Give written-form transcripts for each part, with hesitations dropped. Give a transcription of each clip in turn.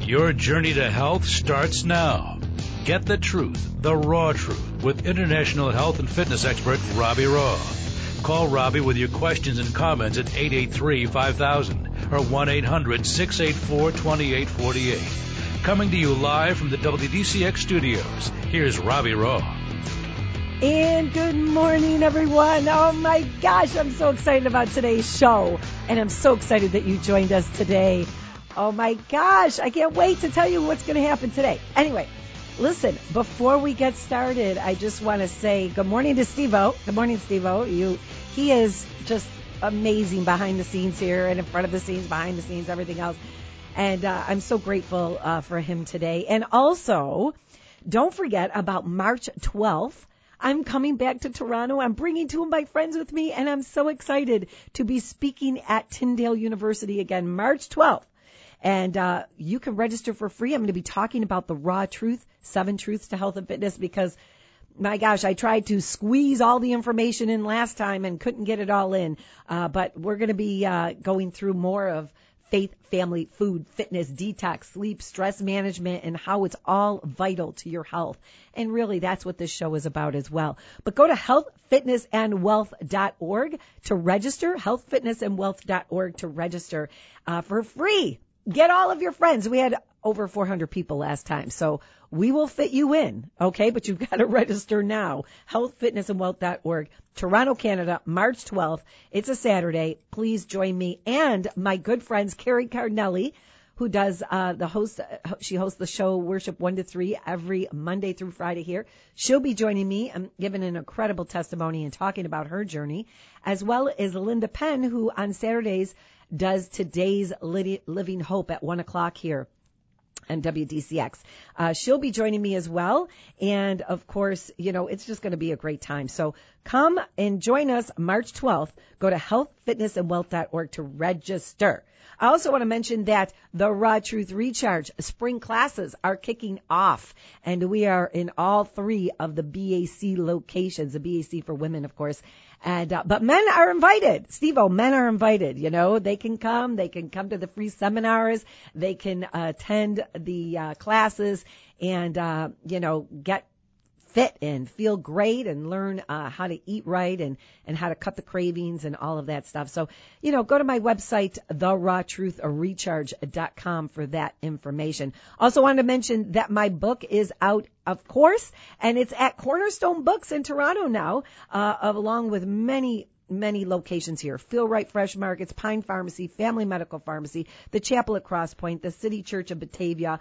Your journey to health starts now. Get the truth, the raw truth, with international health and fitness expert Robbie Raw. Call Robbie with your questions and comments at 883-5000 or 1-800-684-2848. Coming to you live from the WDCX studios, here's Robbie Raw. And good morning, everyone. Oh, my gosh, I'm so excited about today's show, and I'm so excited that you joined us today. Oh, my gosh, I can't wait to tell you what's going to happen today. Anyway, listen, before we get started, I just want to say good morning to Steve-O. Good morning, Steve-O. He is just amazing behind the scenes here and in front of the scenes, behind the scenes, everything else. And I'm so grateful for him today. And also, don't forget about March 12th. I'm coming back to Toronto. I'm bringing two of my friends with me, and I'm so excited to be speaking at Tyndale University again, March 12th. And you can register for free. I'm going to be talking about the raw truth, 7 truths to health and fitness, because, my gosh, I tried to squeeze all the information in last time and couldn't get it all in. But we're going to be going through more of faith, family, food, fitness, detox, sleep, stress management, and how it's all vital to your health. And really, that's what this show is about as well. But go to healthfitnessandwealth.org to register, healthfitnessandwealth.org to register for free. Get all of your friends. We had over 400 people last time, so we will fit you in, okay? But you've got to register now. Healthfitnessandwealth.org, Toronto, Canada, March 12th. It's a Saturday. Please join me and my good friends, Carrie Cardinelli, who does she hosts the show Worship 1 to 3 every Monday through Friday here. She'll be joining me and giving an incredible testimony and talking about her journey, as well as Linda Penn, who on Saturdays does Today's Living Hope at 1 o'clock here on WDCX. She'll be joining me as well. And, of course, it's just going to be a great time. So come and join us March 12th. Go to healthfitnessandwealth.org to register. I also want to mention that the Raw Truth Recharge spring classes are kicking off, and we are in all 3 of the BAC locations, the BAC for women, of course. And but men are invited. Steve-O, men are invited. They can come. They can come to the free seminars. They can attend the classes and, get fit and feel great and learn how to eat right and how to cut the cravings and all of that stuff. So, go to my website, therawtruthrecharge.com for that information. Also wanted to mention that my book is out, of course, and it's at Cornerstone Books in Toronto now, along with many locations here. Feel Right Fresh Markets, Pine Pharmacy, Family Medical Pharmacy, the Chapel at Cross Point, the City Church of Batavia,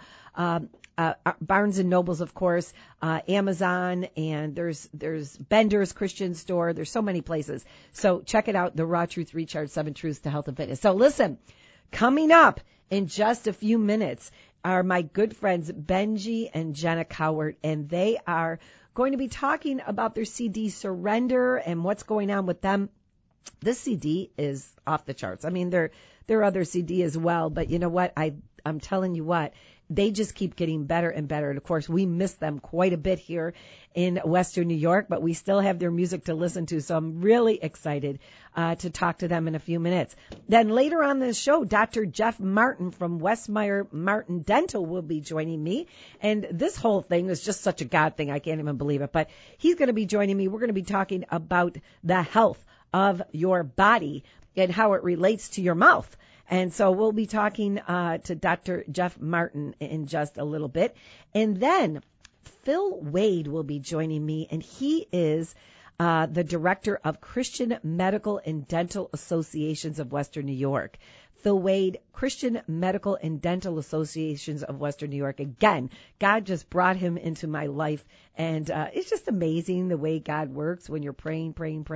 Barnes & Nobles, of course, Amazon, and there's Bender's Christian Store. There's so many places. So check it out, the Raw Truth Recharge, 7 Truths to Health and Fitness. So listen, coming up in just a few minutes are my good friends Benji and Jenna Cowart, and they are going to be talking about their CD Surrender and what's going on with them. This CD is off the charts. I mean, their other CD as well, but you know what? I'm telling you what, they just keep getting better and better. And of course, we miss them quite a bit here in Western New York, but we still have their music to listen to. So I'm really excited to talk to them in a few minutes. Then later on in the show, Dr. Jeff Martin from Westmeyer Martin Dental will be joining me. And this whole thing is just such a God thing. I can't even believe it. But he's going to be joining me. We're going to be talking about the health of your body and how it relates to your mouth. And so we'll be talking to Dr. Jeff Martin in just a little bit. And then Phil Wade will be joining me, and he is the director of Christian Medical and Dental Associations of Western New York. Phil Wade, Christian Medical and Dental Associations of Western New York. Again, God just brought him into my life, and it's just amazing the way God works when you're praying.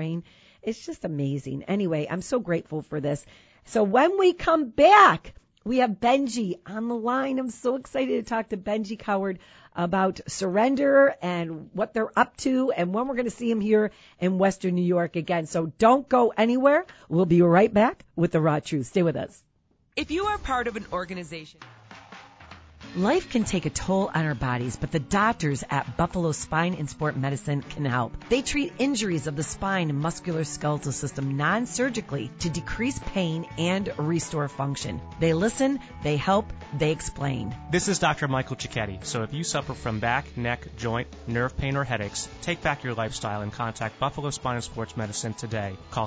It's just amazing. Anyway, I'm so grateful for this. So when we come back, we have Benji on the line. I'm so excited to talk to Benji Cowart about Surrender and what they're up to and when we're going to see him here in Western New York again. So don't go anywhere. We'll be right back with The Raw Truth. Stay with us. If you are part of an organization Life can take a toll on our bodies, but the doctors at Buffalo Spine and Sport Medicine can help. They treat injuries of the spine and musculoskeletal system non-surgically to decrease pain and restore function. They listen, they help, they explain. This is Dr. Michael Cicchetti. So if you suffer from back, neck, joint, nerve pain, or headaches, take back your lifestyle and contact Buffalo Spine and Sports Medicine today. Call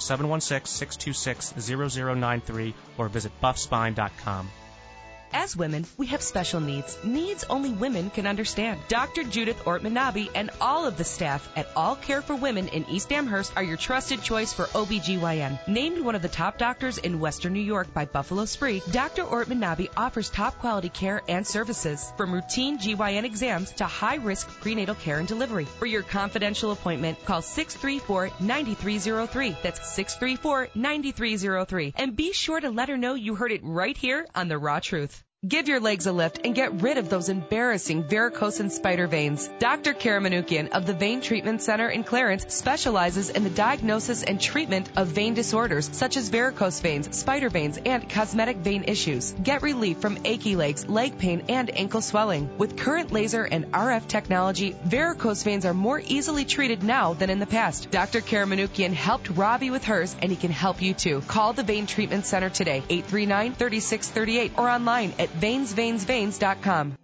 716-626-0093 or visit buffspine.com. As women, we have special needs only women can understand. Dr. Judith Ortman-Nabi and all of the staff at All Care for Women in East Amherst are your trusted choice for OBGYN. Named one of the top doctors in Western New York by Buffalo Spree, Dr. Ortman-Nabi offers top quality care and services, from routine GYN exams to high-risk prenatal care and delivery. For your confidential appointment, call 634-9303. That's 634-9303. And be sure to let her know you heard it right here on The Raw Truth. Give your legs a lift and get rid of those embarrassing varicose and spider veins. Dr. Kara Manukian of the Vein Treatment Center in Clarence specializes in the diagnosis and treatment of vein disorders such as varicose veins, spider veins, and cosmetic vein issues. Get relief from achy legs, leg pain, and ankle swelling. With current laser and RF technology, varicose veins are more easily treated now than in the past. Dr. Kara Manukian helped Robbie with hers, and he can help you too. Call the Vein Treatment Center today, 839-3638, or online at veinsveins.com.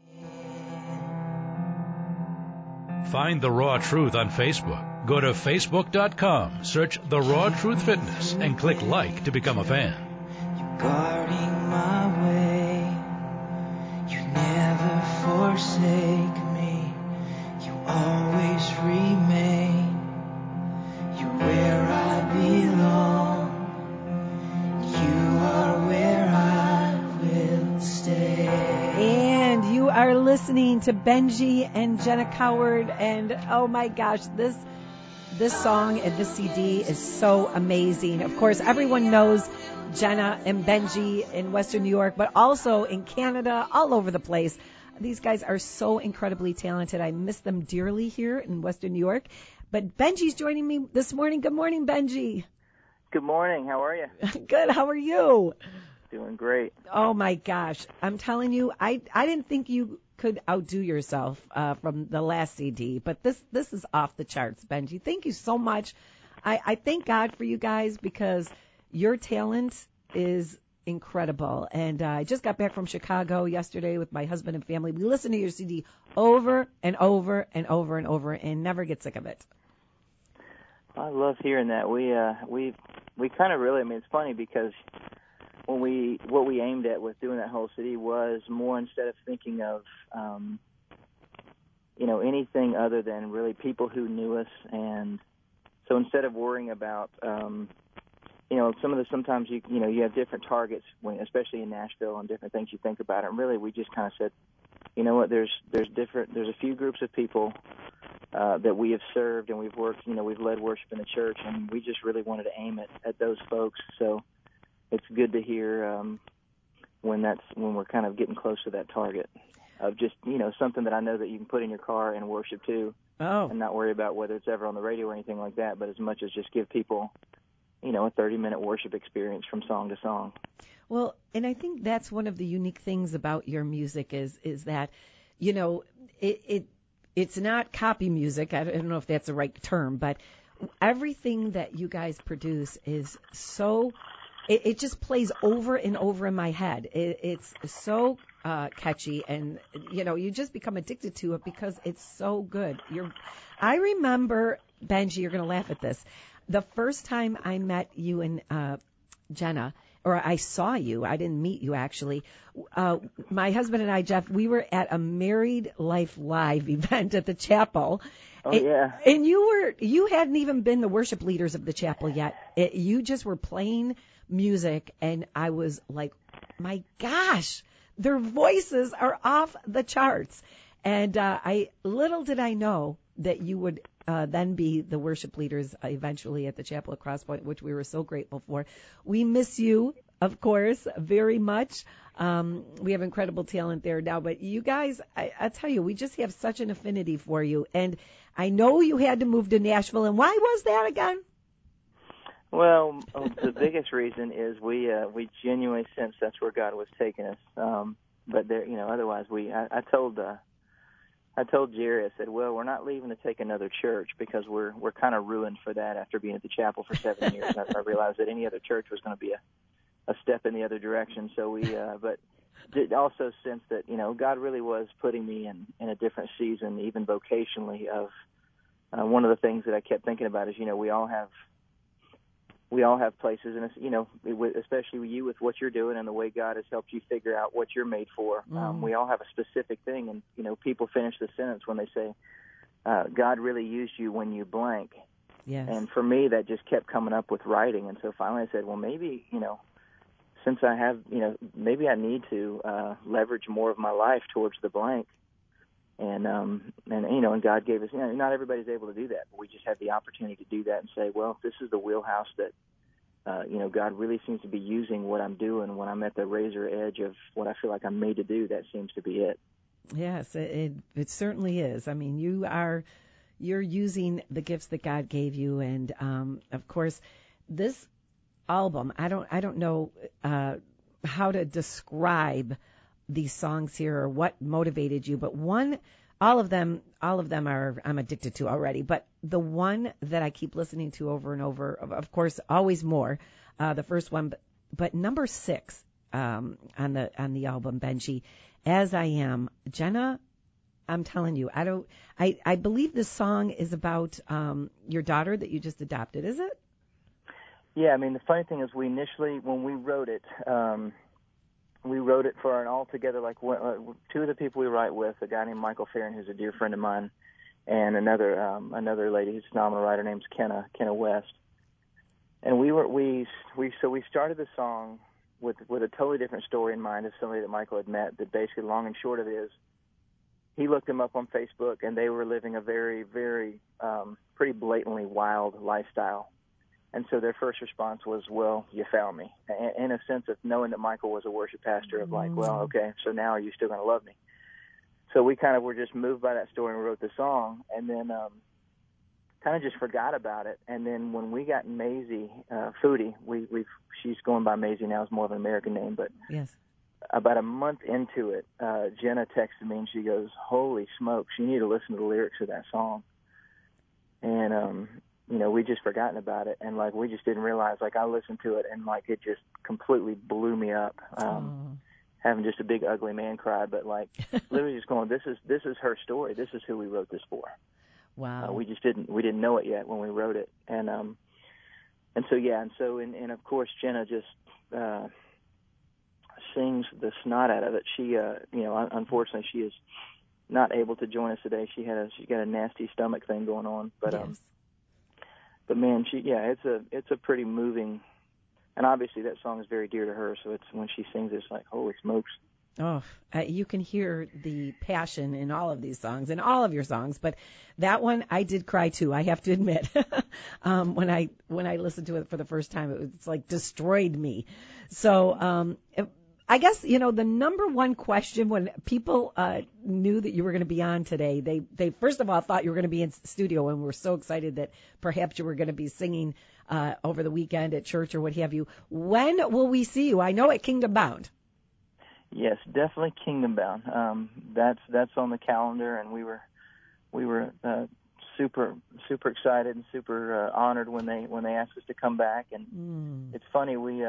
Find The Raw Truth on Facebook. Go to Facebook.com, search The Raw Truth Fitness, and click like to become a fan. You're guarding my way. You never forsake me. You always remain. You're where I belong. You are where I will stay. And you are listening to Benji and Jenna Coward, and oh my gosh, this song and this CD is so amazing. Of course, everyone knows Jenna and Benji in Western New York, but also in Canada, all over the place. These guys are so incredibly talented. I miss them dearly here in Western New York. But Benji's joining me this morning. Good morning, Benji. Good morning. How are you? Good. How are you? Doing great. Oh my gosh. I'm telling you, I didn't think you could outdo yourself from the last CD, but this is off the charts, Benji. Thank you so much. I thank God for you guys because your talent is incredible. And I just got back from Chicago yesterday with my husband and family. We listened to your CD over and over and over and over and never get sick of it. I love hearing that. We kind of really, I mean, it's funny because what we aimed at with doing that whole CD was more, instead of thinking of anything other than really people who knew us. And so instead of worrying about sometimes you have different targets, especially in Nashville, and different things you think about. And really, we just kind of said, you know what, there's a few groups of people that we have served, and we've worked, we've led worship in the church, and we just really wanted to aim at those folks. So it's good to hear when we're kind of getting close to that target of just, something that I know that you can put in your car and worship to, and not worry about whether it's ever on the radio or anything like that, but as much as just give people, a 30-minute worship experience from song to song. Well, and I think that's one of the unique things about your music is that, it's not copy music. I don't know if that's the right term, but everything that you guys produce is so, it just plays over and over in my head. It's so catchy, and, you just become addicted to it because it's so good. I remember, Benji, you're going to laugh at this. The first time I met you and Jenna, or I saw you, I didn't meet you actually. My husband and I, Jeff, we were at a Married Life Live event at the chapel. Oh, yeah. And you hadn't even been the worship leaders of the chapel yet. You just were playing music, and I was like, my gosh, their voices are off the charts. And little did I know that you would then be the worship leaders eventually at the chapel at Crosspoint, which we were so grateful for. We miss you, of course, very much. We have incredible talent there now, but you guys, I tell you, we just have such an affinity for you. And I know you had to move to Nashville, and why was that again? Well, the biggest reason is we genuinely sensed that's where God was taking us. but there, otherwise I told Jerry, I said, well, we're not leaving to take another church because we're kind of ruined for that after being at the chapel for 7 years. I realized that any other church was going to be a step in the other direction. So but did also sense that, God really was putting me in a different season, even vocationally. Of one of the things that I kept thinking about is, we all have places, and it's, especially you with what you're doing and the way God has helped you figure out what you're made for. We all have a specific thing, and people finish the sentence when they say, God really used you when you blank. Yes. And for me, that just kept coming up with writing, and so finally I said, well, maybe, since I have, maybe I need to leverage more of my life towards the blank. And God gave us, not everybody's able to do that, but we just have the opportunity to do that and say, well, this is the wheelhouse that, God really seems to be using what I'm doing when I'm at the razor edge of what I feel like I'm made to do. That seems to be it. Yes, it certainly is. I mean, you're using the gifts that God gave you. And, of course, this album, I don't know how to describe these songs here or what motivated you, but all of them are I'm addicted to already, but the one that I keep listening to over and over, of course, Always More, the first one, but number 6 on the album, Benji, As I Am. Jenna, I'm telling you, I believe this song is about your daughter that you just adopted, is it? Yeah, I mean, the funny thing is when we wrote it for an all-together, two of the people we write with, a guy named Michael Farron, who's a dear friend of mine, and another lady who's a phenomenal writer named Kenna West. And we started the song with a totally different story in mind of somebody that Michael had met, that basically, long and short of it is, he looked them up on Facebook, and they were living a very, very, pretty blatantly wild lifestyle. And so their first response was, well, you found me, in a sense of knowing that Michael was a worship pastor, of like, well, okay, so now are you still going to love me? So we kind of were just moved by that story and wrote the song, and then kind of just forgot about it. And then when we got Maisie Foodie, she's going by Maisie now, it's more of an American name, but yes, about a month into it, Jenna texted me and she goes, holy smokes, you need to listen to the lyrics of that song. And we just forgotten about it, and we just didn't realize. I listened to it, and it just completely blew me up. Having just a big ugly man cry, but literally just going, this is her story. This is who we wrote this for. Wow. We didn't know it yet when we wrote it, and of course Jenna just sings the snot out of it. She unfortunately she is not able to join us today. She got a nasty stomach thing going on, but yes. But man, it's a pretty moving, and obviously that song is very dear to her. So it's when she sings, it's like, holy smokes. Oh, you can hear the passion in all of these songs, in all of your songs. But that one, I did cry too. I have to admit, when I listened to it for the first time, it's destroyed me. So I guess, the number one question when people knew that you were going to be on today, they first of all thought you were going to be in studio, and were so excited that perhaps you were going to be singing over the weekend at church or what have you. When will we see you? I know at Kingdom Bound. Yes, definitely Kingdom Bound. That's on the calendar, and we were super excited and super honored when they asked us to come back. And it's funny, we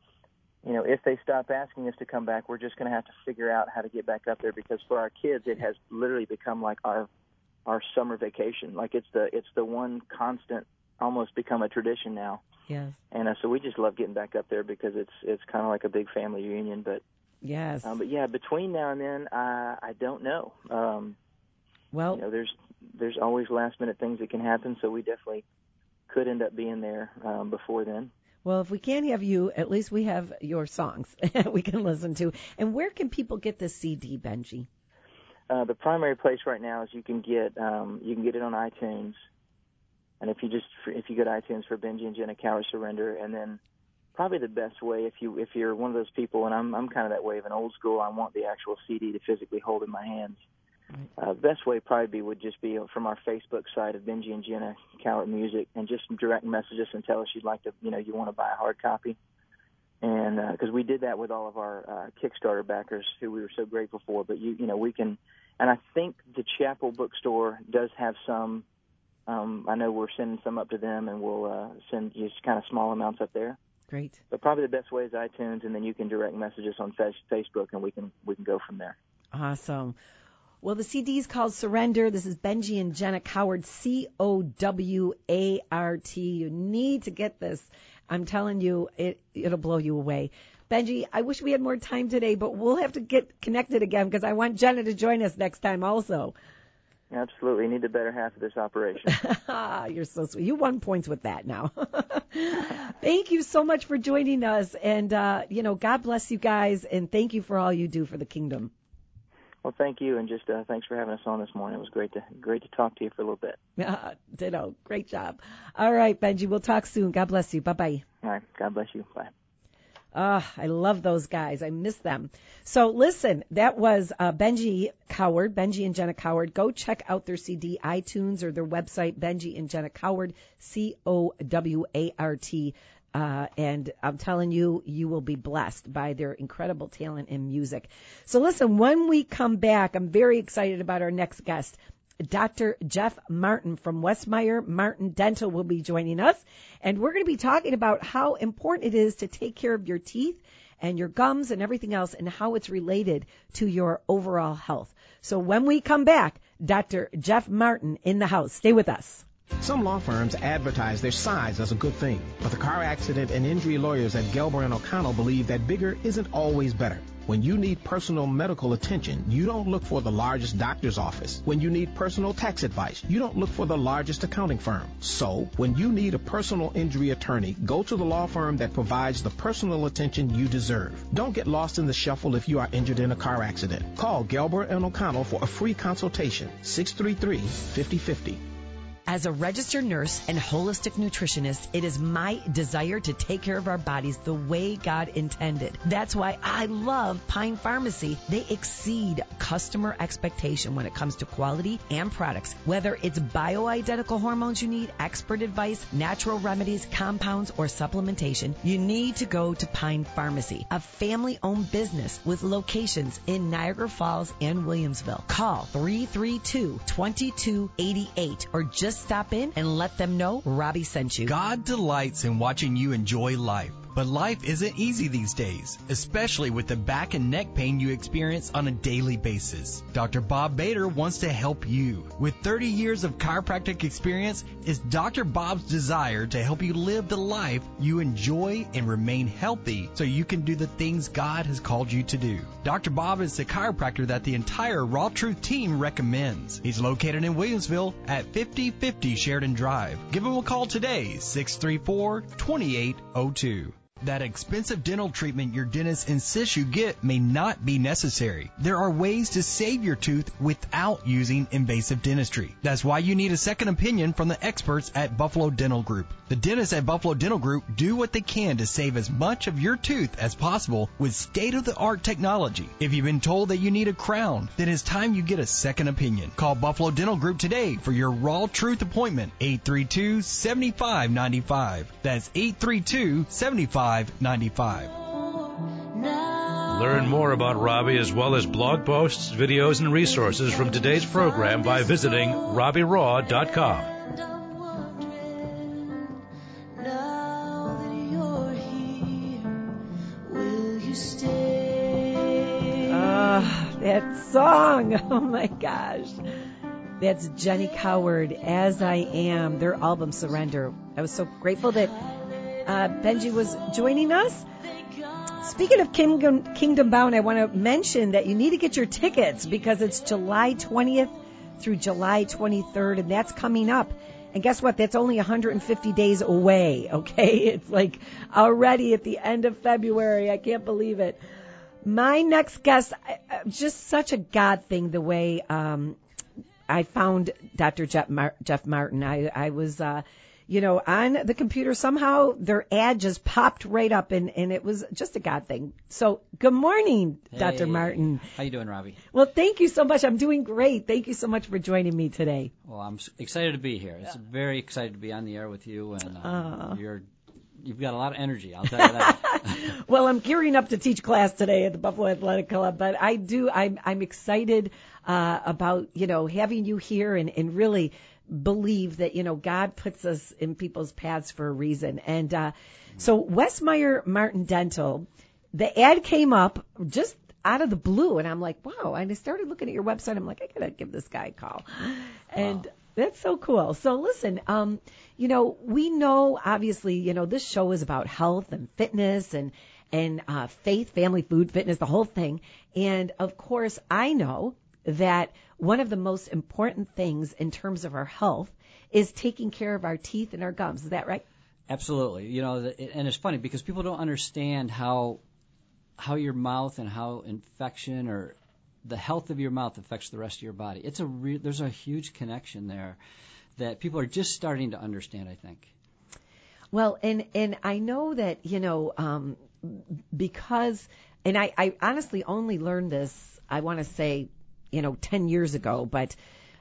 if they stop asking us to come back, we're just going to have to figure out how to get back up there, because for our kids, it has literally become like our summer vacation. It's the one constant, almost become a tradition now. Yes. And so we just love getting back up there because it's kind of like a big family reunion. But yes. But yeah, between now and then, I don't know. Well, there's always last minute things that can happen, so we definitely could end up being there before then. Well, if we can't have you, at least we have your songs we can listen to. And where can people get this CD, Benji? The primary place right now is you can get it on iTunes, and if you go to iTunes for Benji and Jenna Cower Surrender, and then probably the best way if you're one of those people, and I'm kind of that way of an old school, I want the actual CD to physically hold in my hands. Best way probably would just be from our Facebook site of Benji and Jenna Cowart Music, and just direct message us and tell us you'd like to, you want to buy a hard copy. And because we did that with all of our Kickstarter backers, who we were so grateful for. But we can, and I think the Chapel Bookstore does have some. I know we're sending some up to them, and we'll send just kind of small amounts up there. Great. But probably the best way is iTunes, and then you can direct message us on Facebook, and we can go from there. Awesome. Well, the CD is called Surrender. This is Benji and Jenna Cowart, Cowart. You need to get this. I'm telling you, it'll blow you away. Benji, I wish we had more time today, but we'll have to get connected again because I want Jenna to join us next time also. Absolutely. You need the better half of this operation. You're so sweet. You won points with that now. Thank you so much for joining us. And, God bless you guys. And thank you for all you do for the kingdom. Well, thank you. And just thanks for having us on this morning. It was great to talk to you for a little bit. Ditto. Great job. All right, Benji. We'll talk soon. God bless you. Bye-bye. All right. God bless you. Bye. I love those guys. I miss them. So listen, that was Benji Cowart, Benji and Jenna Cowart. Go check out their CD, iTunes, or their website, Benji and Jenna Cowart, Cowart. And I'm telling you, you will be blessed by their incredible talent in music. So listen, when we come back, I'm very excited about our next guest. Dr. Jeff Martin from Westmeyer Martin Dental will be joining us, and we're going to be talking about how important it is to take care of your teeth and your gums and everything else and how it's related to your overall health. So when we come back, Dr. Jeff Martin in the house. Stay with us. Some law firms advertise their size as a good thing, but the car accident and injury lawyers at Gelber and O'Connell believe that bigger isn't always better. When you need personal medical attention, you don't look for the largest doctor's office. When you need personal tax advice, you don't look for the largest accounting firm. So, when you need a personal injury attorney, go to the law firm that provides the personal attention you deserve. Don't get lost in the shuffle if you are injured in a car accident. Call Gelber and O'Connell for a free consultation, 633-5050. As a registered nurse and holistic nutritionist, it is my desire to take care of our bodies the way God intended. That's why I love Pine Pharmacy. They exceed customer expectation when it comes to quality and products. Whether it's bioidentical hormones you need, expert advice, natural remedies, compounds, or supplementation, you need to go to Pine Pharmacy, a family-owned business with locations in Niagara Falls and Williamsville. Call 332-2288 or just stop in and let them know Robbie sent you. God delights in watching you enjoy life. But life isn't easy these days, especially with the back and neck pain you experience on a daily basis. Dr. Bob Bader wants to help you. With 30 years of chiropractic experience, it's Dr. Bob's desire to help you live the life you enjoy and remain healthy so you can do the things God has called you to do. Dr. Bob is the chiropractor that the entire Raw Truth team recommends. He's located in Williamsville at 5050 Sheridan Drive. Give him a call today, 634-2802. That expensive dental treatment your dentist insists you get may not be necessary. There are ways to save your tooth without using invasive dentistry. That's why you need a second opinion from the experts at Buffalo Dental Group. The dentists at Buffalo Dental Group do what they can to save as much of your tooth as possible with state-of-the-art technology. If you've been told that you need a crown, then it's time you get a second opinion. Call Buffalo Dental Group today for your Raw Truth appointment, 832-7595. That's 832-7595. Learn more about Robbie as well as blog posts, videos, and resources from today's program by visiting RobbieRaw.com. That song. Oh my gosh. That's Jenny Cowart, As I Am, their album Surrender. I was so grateful that Benji was joining us. Speaking of Kingdom Bound, I want to mention that you need to get your tickets because it's July 20th through July 23rd, and that's coming up. And guess what? That's only 150 days away, okay? It's like already at the end of February. I can't believe it. My next guest, just such a God thing, the way I found Dr. Jeff Martin. I was... on the computer, somehow their ad just popped right up, and it was just a God thing. So, good morning, hey, Dr. Martin. How you doing, Robbie? Well, thank you so much. I'm doing great. Thank you so much for joining me today. Well, I'm excited to be here. It's very excited to be on the air with you, and you've got a lot of energy, I'll tell you that. Well, I'm gearing up to teach class today at the Buffalo Athletic Club, but I'm excited about, having you here and really believe that, God puts us in people's paths for a reason. And so Westmeyer Martin Dental, the ad came up just out of the blue, and I'm like, wow. And I started looking at your website. I'm like, I got to give this guy a call. And that's so cool. So listen, we know, obviously, this show is about health and fitness and faith, family, food, fitness, the whole thing. And of course, I know that one of the most important things in terms of our health is taking care of our teeth and our gums. Is that right? Absolutely. And it's funny because people don't understand how your mouth and how infection or the health of your mouth affects the rest of your body. There's a huge connection there that people are just starting to understand, I think. Well, and I know that, because, and I honestly only learned this, I want to say, 10 years ago, but,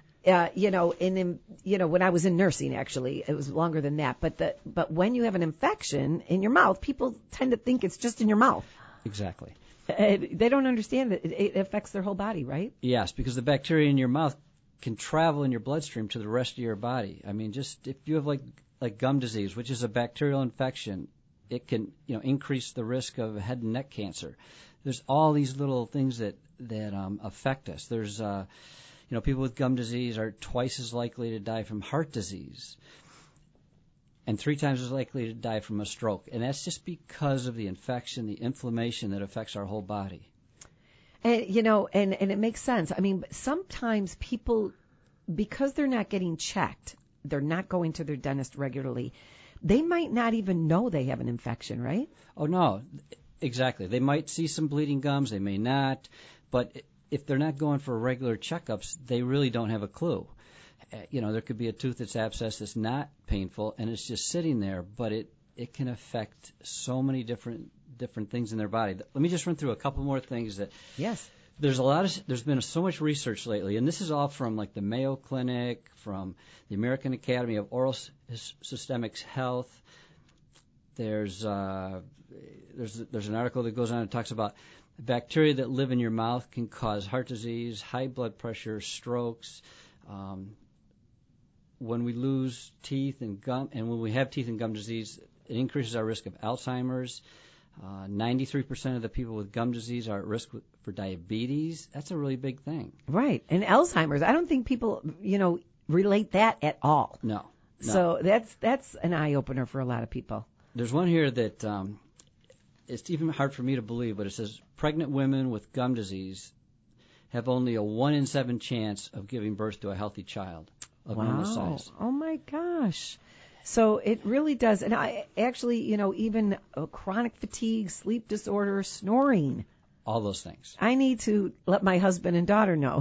when I was in nursing, actually, it was longer than that. But when you have an infection in your mouth, people tend to think it's just in your mouth. Exactly. They don't understand that it affects their whole body, right? Yes, because the bacteria in your mouth can travel in your bloodstream to the rest of your body. I mean, just if you have like gum disease, which is a bacterial infection, it can increase the risk of head and neck cancer. There's all these little things that affect us. There's people with gum disease are twice as likely to die from heart disease and 3 times as likely to die from a stroke. And that's just because of the infection, the inflammation that affects our whole body. And, and it makes sense. I mean, sometimes people, because they're not getting checked, they're not going to their dentist regularly, they might not even know they have an infection, right? Oh, no, exactly. They might see some bleeding gums, they may not, but if they're not going for regular checkups, they really don't have a clue. There could be a tooth that's abscessed that's not painful, and it's just sitting there, but it can affect so many different things in their body. Let me just run through a couple more things that. Yes. There's been so much research lately, and this is all from like the Mayo Clinic, from the American Academy of Oral Systemics Health. There's an article that goes on and talks about bacteria that live in your mouth can cause heart disease, high blood pressure, strokes. When we lose teeth and gum, and when we have teeth and gum disease, it increases our risk of Alzheimer's. 93% of the people with gum disease are at risk for diabetes. That's a really big thing. Right. And Alzheimer's, I don't think people, relate that at all. No. So that's an eye-opener for a lot of people. There's one here that it's even hard for me to believe, but it says pregnant women with gum disease have only a 1 in 7 chance of giving birth to a healthy child of normal size. Oh, my gosh. So it really does. And I actually, even chronic fatigue, sleep disorder, snoring. All those things. I need to let my husband and daughter know.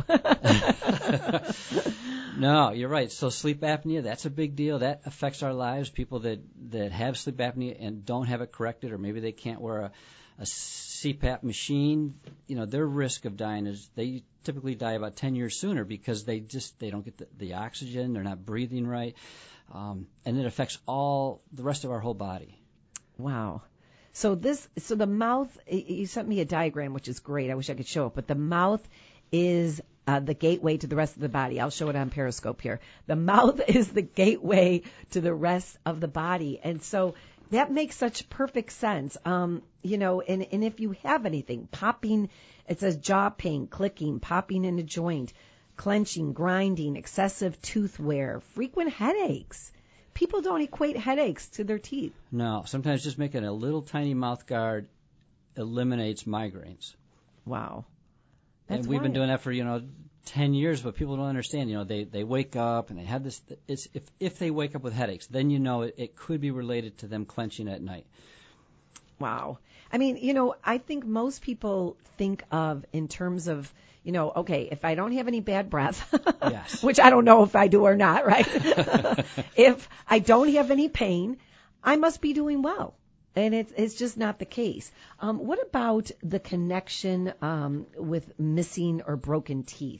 No, you're right. So sleep apnea, that's a big deal. That affects our lives. People that have sleep apnea and don't have it corrected, or maybe they can't wear a CPAP machine, their risk of dying is they typically die about 10 years sooner because they don't get the oxygen, they're not breathing right. And it affects all the rest of our whole body. Wow. So the mouth, you sent me a diagram, which is great. I wish I could show it, but the mouth is the gateway to the rest of the body. I'll show it on Periscope here. The mouth is the gateway to the rest of the body. And so that makes such perfect sense. And if you have anything, popping, it says jaw pain, clicking, popping in a joint, clenching, grinding, excessive tooth wear, frequent headaches. People don't equate headaches to their teeth. No, sometimes just making a little tiny mouth guard eliminates migraines. Wow. And we've been doing that for, 10 years, but people don't understand. They wake up and they have this. If they wake up with headaches, then it could be related to them clenching at night. Wow. I mean, I think most people think of in terms of, okay, if I don't have any bad breath, yes. Which I don't know if I do or not, right? If I don't have any pain, I must be doing well. And it's just not the case. What about the connection with missing or broken teeth?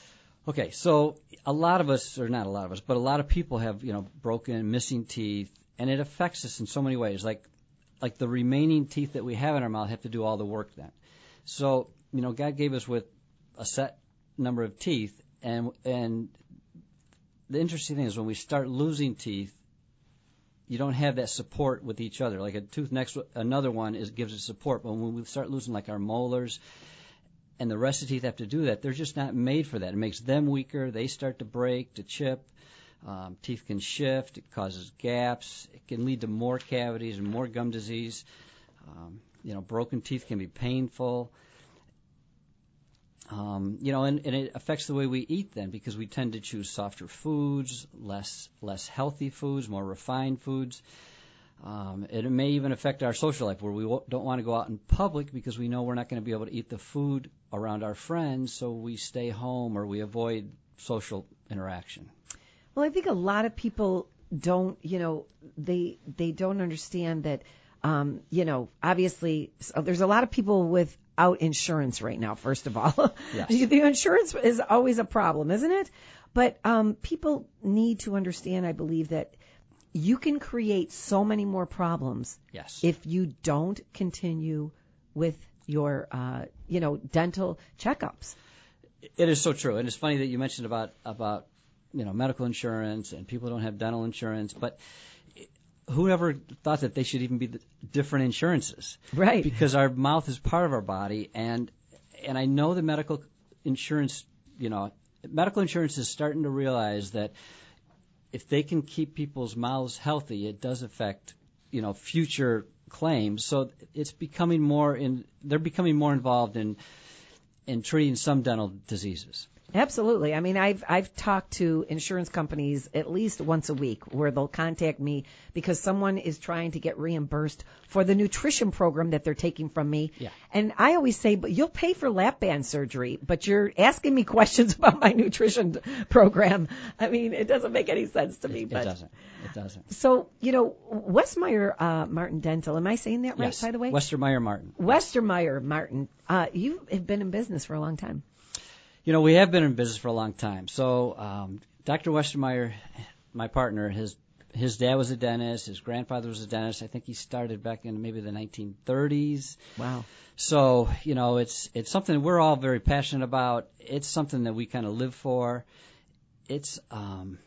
Okay, so a lot of us, or not a lot of us, but a lot of people have, broken, missing teeth, and it affects us in so many ways. Like the remaining teeth that we have in our mouth have to do all the work then. So, God gave us with a set number of teeth, and the interesting thing is when we start losing teeth, you don't have that support with each other. Like a tooth next to another one gives it support, but when we start losing like our molars and the rest of the teeth have to do that, they're just not made for that. It makes them weaker. They start to break, to chip. Teeth can shift. It causes gaps. It can lead to more cavities and more gum disease. Broken teeth can be painful. And it affects the way we eat then, because we tend to choose softer foods, less healthy foods, more refined foods. It may even affect our social life, where we don't want to go out in public because we know we're not going to be able to eat the food around our friends, so we stay home or we avoid social interaction. Well, I think a lot of people don't, they don't understand that, obviously there's a lot of people without insurance right now, first of all. Yes. The insurance is always a problem, isn't it? But people need to understand, I believe, that you can create so many more problems if you don't continue with your, dental checkups. It is so true. And it's funny that you mentioned about medical insurance and people don't have dental insurance, but whoever thought that they should even be different insurances? Right. Because our mouth is part of our body, and I know the medical insurance is starting to realize that if they can keep people's mouths healthy, it does affect, future claims. So it's becoming they're becoming more involved in treating some dental diseases. Absolutely. I mean, I've talked to insurance companies at least once a week where they'll contact me because someone is trying to get reimbursed for the nutrition program that they're taking from me. Yeah. And I always say, but you'll pay for lap band surgery, but you're asking me questions about my nutrition program. I mean, it doesn't make any sense to me. It doesn't. So, Westmeyer Martin Dental, am I saying that right, yes. by the way? Westermeyer Martin. Westermeyer Martin. You have been in business for a long time. We have been in business for a long time. So Dr. Westermeyer, my partner, his dad was a dentist. His grandfather was a dentist. I think he started back in maybe the 1930s. Wow. So, it's something we're all very passionate about. It's something that we kind of live for. It's and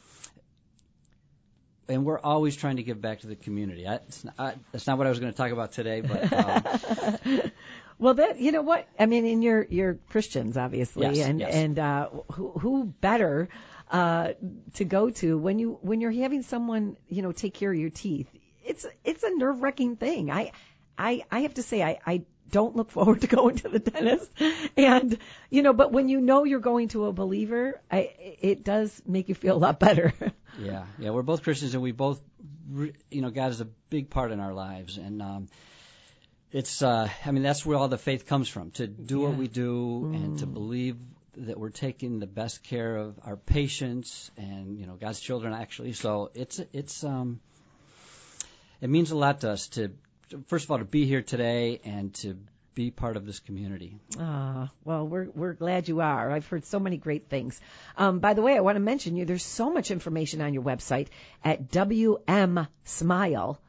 we're always trying to give back to the community. That's not what I was going to talk about today, but well, you know what? I mean, and you're Christians, obviously, yes, and who better to go to when you're having someone take care of your teeth? It's a nerve-wracking thing. I have to say I don't look forward to going to the dentist, and but when you're going to a believer, it does make you feel a lot better. Yeah, we're both Christians, and we both, God is a big part in our lives, and it's, that's where all the faith comes from, to do what we do and to believe that we're taking the best care of our patients and, God's children, actually. So it means a lot to us to, first of all, to be here today and to be part of this community. Well, we're glad you are. I've heard so many great things. By the way, I want to mention there's so much information on your website at WMSmile.com,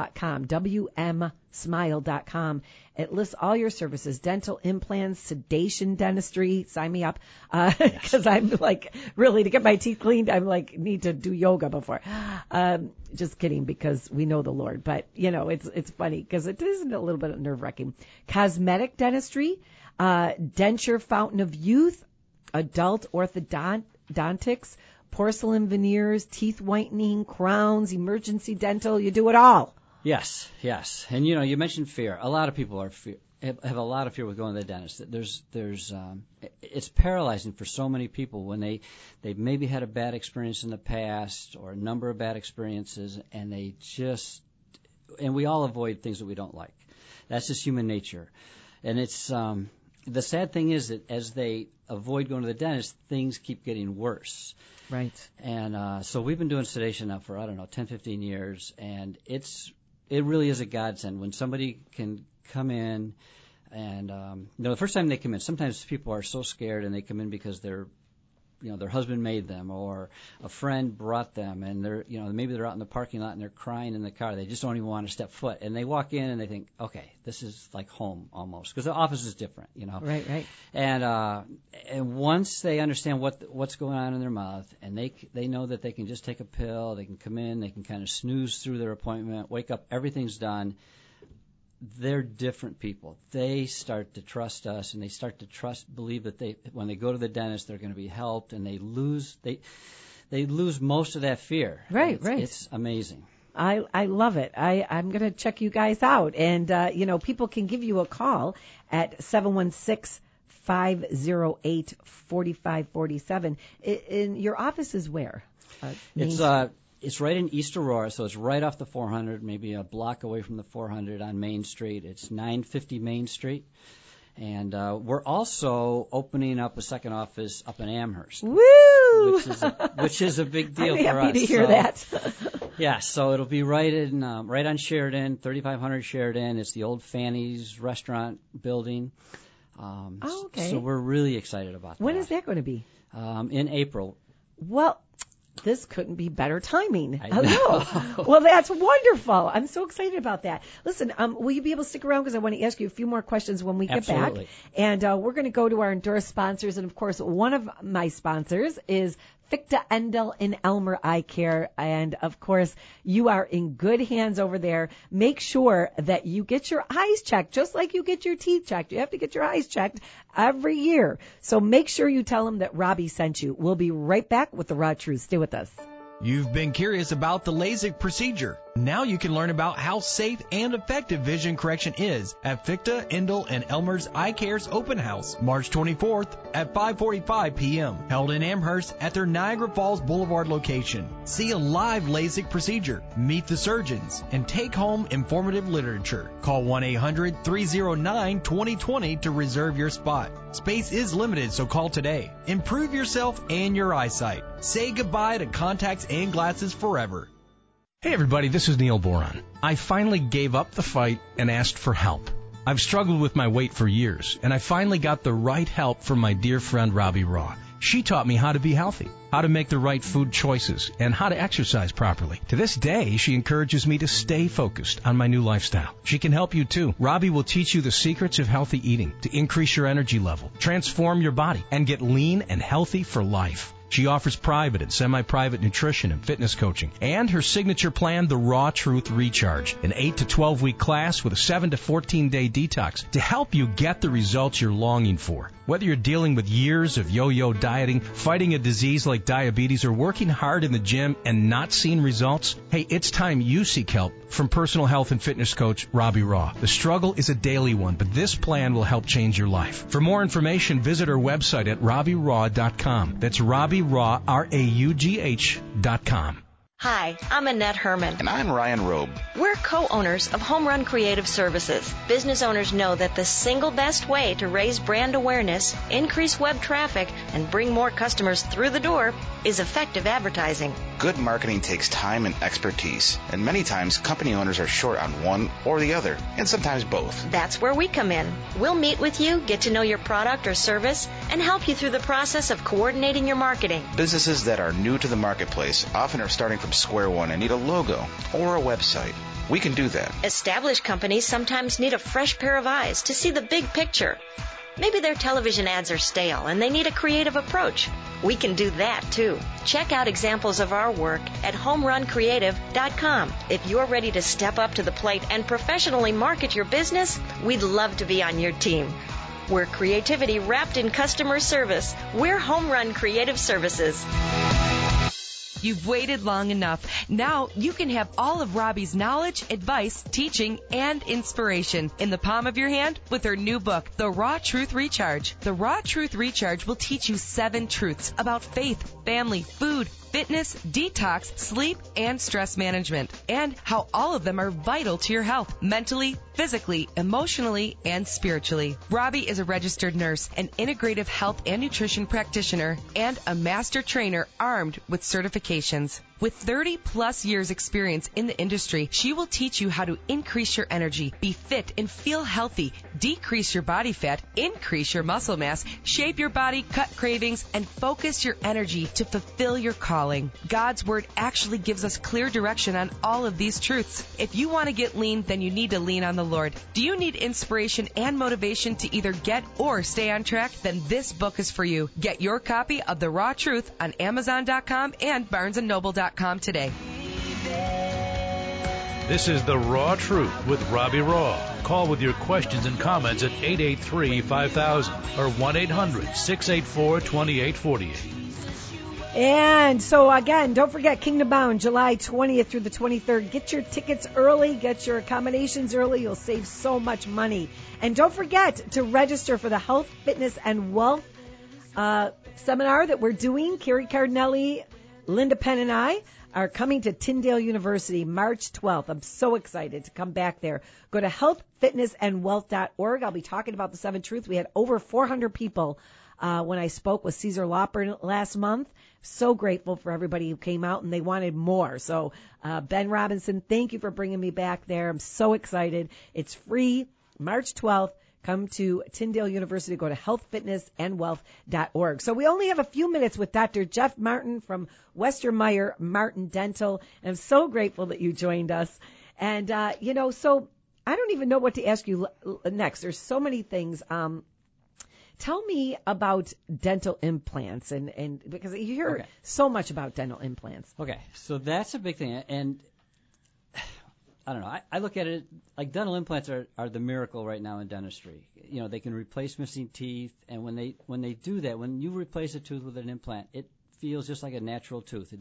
WMSmile.com. It lists all your services, dental implants, sedation dentistry. Sign me up. Cause I'm really to get my teeth cleaned, I'm need to do yoga before. Just kidding, because we know the Lord, but it's funny because it is a little bit nerve-wracking. Cosmetic dentistry, denture fountain of youth, adult orthodontics, porcelain veneers, teeth whitening, crowns, emergency dental. You do it all. Yes. And you mentioned fear. A lot of people have a lot of fear with going to the dentist. It's paralyzing for so many people when they've maybe had a bad experience in the past or a number of bad experiences, and and we all avoid things that we don't like. That's just human nature. And it's the sad thing is that as they avoid going to the dentist, things keep getting worse. Right. And so we've been doing sedation now for 10, 15 years, and it really is a godsend when somebody can come in and the first time they come in, sometimes people are so scared and they come in because they're their husband made them, or a friend brought them, and maybe they're out in the parking lot and they're crying in the car. They just don't even want to step foot, and they walk in and they think, okay, this is like home almost, because the office is different, Right. And once they understand what's going on in their mouth, and they know that they can just take a pill, they can come in, they can kind of snooze through their appointment, wake up, everything's done. They're different people. They start to trust us, and they start to believe that when they go to the dentist, they're going to be helped, and they lose most of that fear. Right. It's amazing. I love it. I'm going to check you guys out. And, people can give you a call at 716-508-4547. In your office is where? It's right in East Aurora, so it's right off the 400, maybe a block away from the 400 on Main Street. It's 950 Main Street. And we're also opening up a second office up in Amherst. Woo! Which is a big deal I'm for us. happy to hear that. Yeah, so it'll be right on Sheridan, 3500 Sheridan. It's the old Fanny's restaurant building. Okay. So we're really excited about that. When is that going to be? In April. Well, this couldn't be better timing. Hello. Well, that's wonderful. I'm so excited about that. Listen, will you be able to stick around, because I want to ask you a few more questions when we get Absolutely. back. And we're going to go to our endorsed sponsors. And, of course, one of my sponsors is Fichte Endel and Elmer Eye Care. And, of course, you are in good hands over there. Make sure that you get your eyes checked, just like you get your teeth checked. You have to get your eyes checked every year. So make sure you tell them that Robbie sent you. We'll be right back with The Raw Truth. Stay with us. You've been curious about the LASIK procedure. Now you can learn about how safe and effective vision correction is at Fichte, Endel, and Elmer's Eye Care's open house, March 24th at 5:45 p.m., held in Amherst at their Niagara Falls Boulevard location. See a live LASIK procedure, meet the surgeons, and take home informative literature. Call 1-800-309-2020 to reserve your spot. Space is limited, so call today. Improve yourself and your eyesight. Say goodbye to contacts and glasses forever. Hey everybody, this is Neil Boron. I finally gave up the fight and asked for help. I've struggled with my weight for years, and I finally got the right help from my dear friend Robbie Raw. She taught me how to be healthy, how to make the right food choices, and how to exercise properly. To this day, she encourages me to stay focused on my new lifestyle. She can help you too. Robbie will teach you the secrets of healthy eating to increase your energy level, transform your body, and get lean and healthy for life. She offers private and semi-private nutrition and fitness coaching, and her signature plan, the Raw Truth Recharge, an 8 to 12-week class with a 7 to 14-day detox to help you get the results you're longing for. Whether you're dealing with years of yo-yo dieting, fighting a disease like diabetes, or working hard in the gym and not seeing results, hey, it's time you seek help from personal health and fitness coach Robbie Raw. The struggle is a daily one, but this plan will help change your life. For more information, visit her website at RobbieRaw.com. That's Robbie Raw, RAUGH.com. Hi, I'm Annette Herman. And I'm Ryan Robe. We're co-owners of Home Run Creative Services. Business owners know that the single best way to raise brand awareness, increase web traffic, and bring more customers through the door is effective advertising. Good marketing takes time and expertise, and many times company owners are short on one or the other, and sometimes both. That's where we come in. We'll meet with you, get to know your product or service, and help you through the process of coordinating your marketing. Businesses that are new to the marketplace often are starting from square one and need a logo or a website. We can do that. Established companies sometimes need a fresh pair of eyes to see the big picture. Maybe their television ads are stale and they need a creative approach. We can do that too. Check out examples of our work at homeruncreative.com. If you're ready to step up to the plate and professionally market your business, we'd love to be on your team. We're creativity wrapped in customer service. We're Home Run Creative Services. You've waited long enough. Now you can have all of Robbie's knowledge, advice, teaching, and inspiration in the palm of your hand with her new book, The Raw Truth Recharge. The Raw Truth Recharge will teach you 7 truths about faith, family, food, fitness, detox, sleep, and stress management, and how all of them are vital to your health, mentally, physically, emotionally, and spiritually. Robbie is a registered nurse, an integrative health and nutrition practitioner, and a master trainer armed with certifications. With 30-plus years experience in the industry, she will teach you how to increase your energy, be fit and feel healthy, decrease your body fat, increase your muscle mass, shape your body, cut cravings, and focus your energy to fulfill your calling. God's Word actually gives us clear direction on all of these truths. If you want to get lean, then you need to lean on the Lord. Do you need inspiration and motivation to either get or stay on track? Then this book is for you. Get your copy of The Raw Truth on Amazon.com and BarnesandNoble.com today. This is The Raw Truth with Robbie Raw. Call with your questions and comments at 883-5000 or 1-800-684-2848. And so, again, don't forget Kingdom Bound, July 20th through the 23rd. Get your tickets early. Get your accommodations early. You'll save so much money. And don't forget to register for the Health, Fitness, and Wealth seminar that we're doing. Carrie Cardinelli, Linda Penn, and I are coming to Tyndale University March 12th. I'm so excited to come back there. Go to healthfitnessandwealth.org. I'll be talking about the 7 Truths. We had over 400 people when I spoke with Caesar Lauper last month. So grateful for everybody who came out, and they wanted more. So, Ben Robinson, thank you for bringing me back there. I'm so excited. It's free, March 12th. Come to Tyndale University. Go to healthfitnessandwealth.org. So we only have a few minutes with Dr. Jeff Martin from Westermeyer Martin Dental. And I'm so grateful that you joined us. And, so I don't even know what to ask you next. There's so many things. Tell me about dental implants, and because you hear so much about dental implants. Okay, so that's a big thing, and I don't know. I look at it like dental implants are the miracle right now in dentistry. You know, they can replace missing teeth, and when they do that, when you replace a tooth with an implant, it feels just like a natural tooth.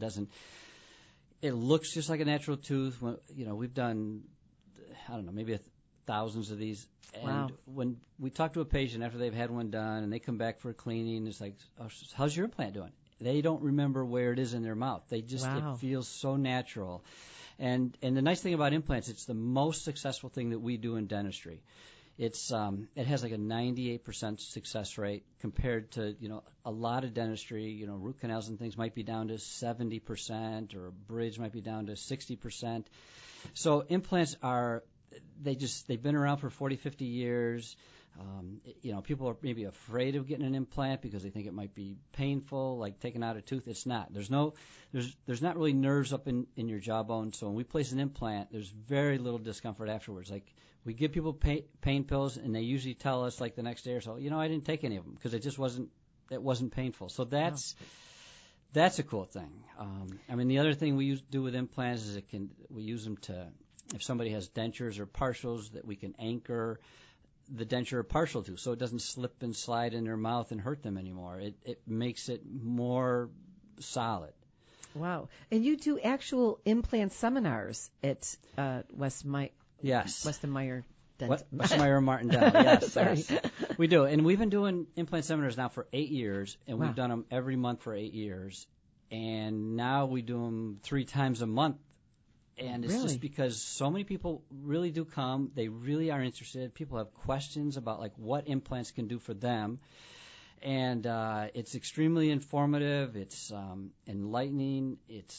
It looks just like a natural tooth. We've done, I don't know, maybe thousands of these. And when we talk to a patient after they've had one done and they come back for a cleaning, it's like, oh, how's your implant doing? They don't remember where it is in their mouth. It feels so natural. And the nice thing about implants, it's the most successful thing that we do in dentistry. It has like a 98% success rate compared to, a lot of dentistry, root canals and things might be down to 70%, or a bridge might be down to 60%. So implants they've been around for 40, 50 years. People are maybe afraid of getting an implant because they think it might be painful, like taking out a tooth. It's not. There's not really nerves up in your jawbone. So when we place an implant, there's very little discomfort afterwards. Like, we give people pain pills, and they usually tell us like the next day or so, I didn't take any of them because it wasn't painful. So that's a cool thing. The other thing we do with implants is we use them to, if somebody has dentures or partials, that we can anchor the denture or partial to, so it doesn't slip and slide in their mouth and hurt them anymore. It makes it more solid. Wow. And you do actual implant seminars at Westermeyer Dental. Westermeyer Martin Dental, yes. Sorry. Yes. We do. And we've been doing implant seminars now for 8 years, and we've done them every month for 8 years. And now we do them 3 times a month. And it's just because so many people really do come. They really are interested. People have questions about like what implants can do for them. And it's extremely informative. It's enlightening.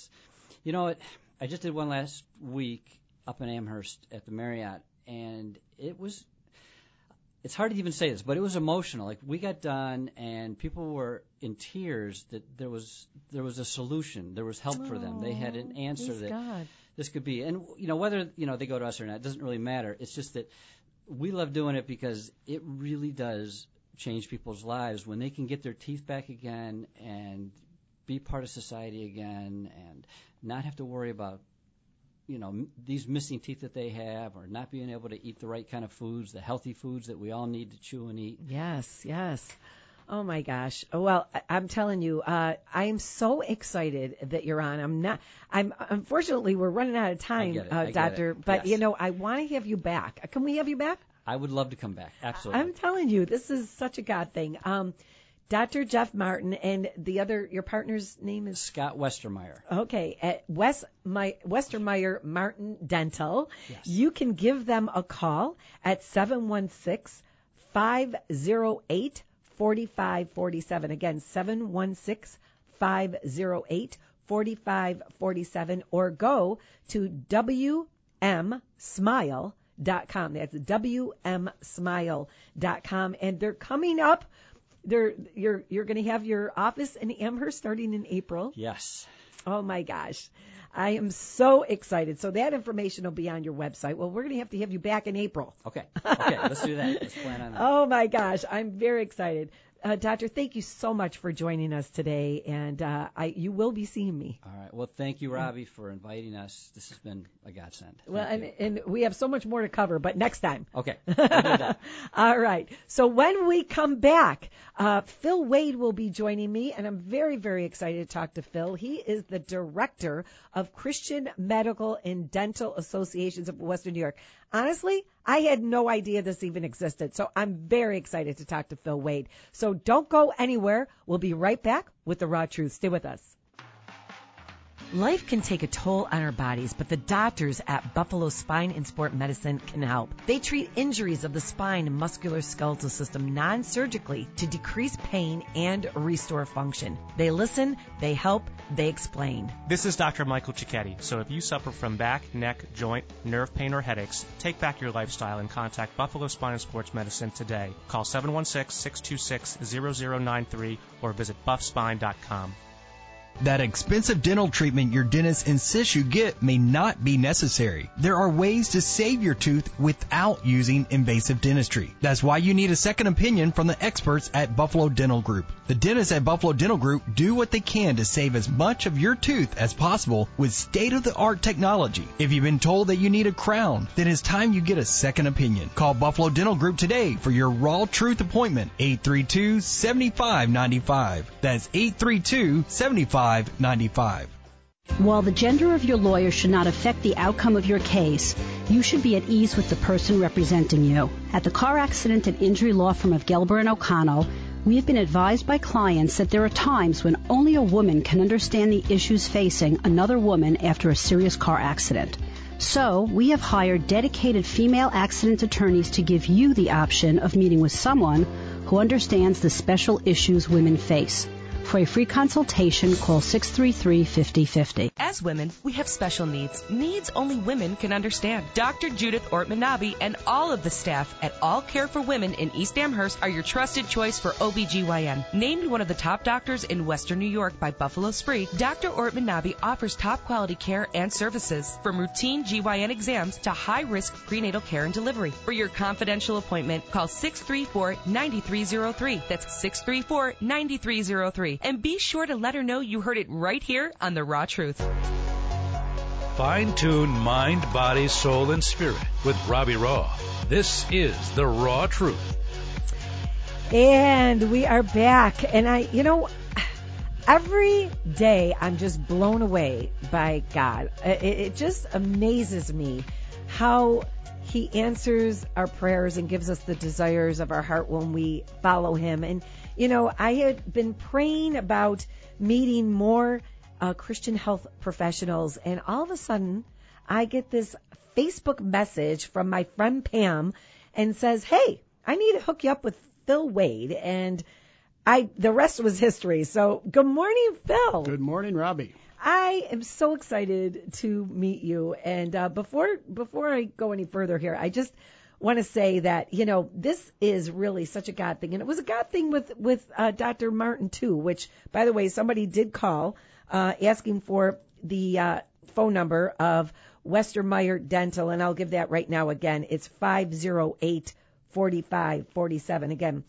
I just did one last week up in Amherst at the Marriott, and it's hard to even say this, but it was emotional. Like, we got done, and people were in tears that there was a solution. There was help for them. They had an answer that God. This could be. And, whether, they go to us or not, it doesn't really matter. It's just that we love doing it because it really does change people's lives when they can get their teeth back again and be part of society again and not have to worry about, these missing teeth that they have, or not being able to eat the right kind of foods, the healthy foods that we all need to chew and eat. Yes. Oh my gosh. Well, I'm telling you, I am so excited that you're on. Unfortunately, we're running out of time, Doctor, but yes. I want to have you back. Can we have you back? I would love to come back. Absolutely. I'm telling you, this is such a God thing. Dr. Jeff Martin, and your partner's name is? Scott Westermeyer. Okay, at Westermeyer Martin Dental. Yes. You can give them a call at 716-508-4547. Again, 716-508-4547, or go to WMSmile.com. That's WMSmile.com, and they're coming up. You're going to have your office in Amherst starting in April. Yes. Oh my gosh. I am so excited. So that information will be on your website. Well, we're going to have you back in April. Okay, let's do that. Let's plan on that. Oh my gosh. I'm very excited. Doctor, thank you so much for joining us today, and you will be seeing me. All right. Well, thank you, Robbie, for inviting us. This has been a godsend. Well, and we have so much more to cover, but next time. Okay. We'll do that. All right. So when we come back, Phil Wade will be joining me, and I'm very, very excited to talk to Phil. He is the director of Christian Medical and Dental Associations of Western New York. Honestly, I had no idea this even existed, so I'm very excited to talk to Phil Wade. So don't go anywhere. We'll be right back with The Raw Truth. Stay with us. Life can take a toll on our bodies, but the doctors at Buffalo Spine and Sport Medicine can help. They treat injuries of the spine and musculoskeletal system non-surgically to decrease pain and restore function. They listen, they help, they explain. This is Dr. Michael Cicchetti. So if you suffer from back, neck, joint, nerve pain, or headaches, take back your lifestyle and contact Buffalo Spine and Sports Medicine today. Call 716-626-0093 or visit buffspine.com. That expensive dental treatment your dentist insists you get may not be necessary. There are ways to save your tooth without using invasive dentistry. That's why you need a second opinion from the experts at Buffalo Dental Group. The dentists at Buffalo Dental Group do what they can to save as much of your tooth as possible with state-of-the-art technology. If you've been told that you need a crown, then it's time you get a second opinion. Call Buffalo Dental Group today for your Raw Truth appointment, 832-7595. That's 832-7595. While the gender of your lawyer should not affect the outcome of your case, you should be at ease with the person representing you. At the Car Accident and Injury Law Firm of Gelber and O'Connell, we have been advised by clients that there are times when only a woman can understand the issues facing another woman after a serious car accident. So, we have hired dedicated female accident attorneys to give you the option of meeting with someone who understands the special issues women face. For a free consultation, call 633-5050. As women, we have special needs only women can understand. Dr. Judith Ortman-Nabi and all of the staff at All Care for Women in East Amherst are your trusted choice for OBGYN. Named one of the top doctors in Western New York by Buffalo Spree, Dr. Ortman-Nabi offers top quality care and services, from routine GYN exams to high-risk prenatal care and delivery. For your confidential appointment, call 634-9303. That's 634-9303. And be sure to let her know you heard it right here on The Raw Truth. Fine-tune mind, body, soul, and spirit with Robbie Raw. This is The Raw Truth. And we are back. And every day I'm just blown away by God. It just amazes me how He answers our prayers and gives us the desires of our heart when we follow Him. And I had been praying about meeting more Christian health professionals, and all of a sudden I get this Facebook message from my friend Pam and says, hey, I need to hook you up with Phil Wade. And the rest was history. So good morning, Phil. Good morning, Robbie. I am so excited to meet you. And before I go any further here, I just want to say that, this is really such a God thing. And it was a God thing with Dr. Martin, too, which, by the way, somebody did call asking for the phone number of Westermeyer Dental, and I'll give that right now again. It's 508-4547. Again,